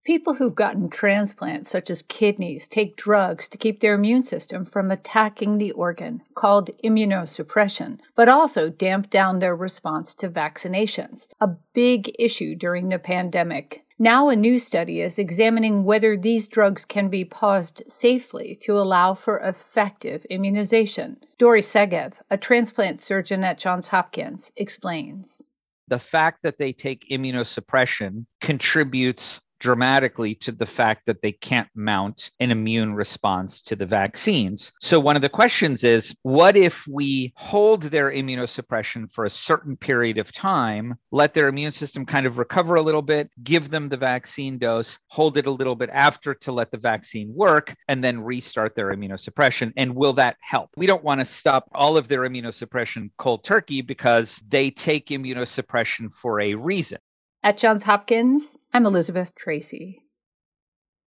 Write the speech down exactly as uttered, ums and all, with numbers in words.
People who've gotten transplants, such as kidneys, take drugs to keep their immune system from attacking the organ, called immunosuppression, but also damp down their response to vaccinations, a big issue during the pandemic. Now a new study is examining whether these drugs can be paused safely to allow for effective immunization. Dori Segev, a transplant surgeon at Johns Hopkins, explains. The fact that they take immunosuppression contributes dramatically to the fact that they can't mount an immune response to the vaccines. So one of the questions is, what if we hold their immunosuppression for a certain period of time, let their immune system kind of recover a little bit, give them the vaccine dose, hold it a little bit after to let the vaccine work, and then restart their immunosuppression? And will that help? We don't want to stop all of their immunosuppression cold turkey because they take immunosuppression for a reason. At Johns Hopkins, I'm Elizabeth Tracy.